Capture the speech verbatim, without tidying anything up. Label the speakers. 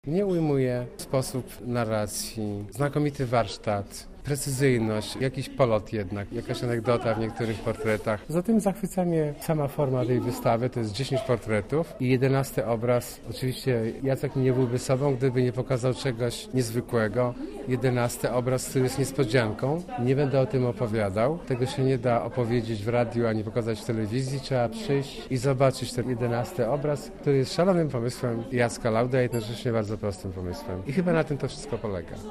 Speaker 1: Nie ujmuje sposób narracji, znakomity warsztat, precyzyjność, jakiś polot jednak, jakaś anegdota w niektórych portretach. Zatem zachwyca mnie sama forma tej wystawy, to jest dziesięć portretów i jedenasty obraz. Oczywiście Jacek nie byłby sobą, gdyby nie pokazał czegoś niezwykłego. Jedenasty obraz, który jest niespodzianką. Nie będę o tym opowiadał. Tego się nie da opowiedzieć w radiu, ani pokazać w telewizji. Trzeba przyjść i zobaczyć ten jedenasty obraz, który jest szalonym pomysłem Jacka Lauda i jednocześnie bardzo prostym pomysłem. I chyba na tym to wszystko polega.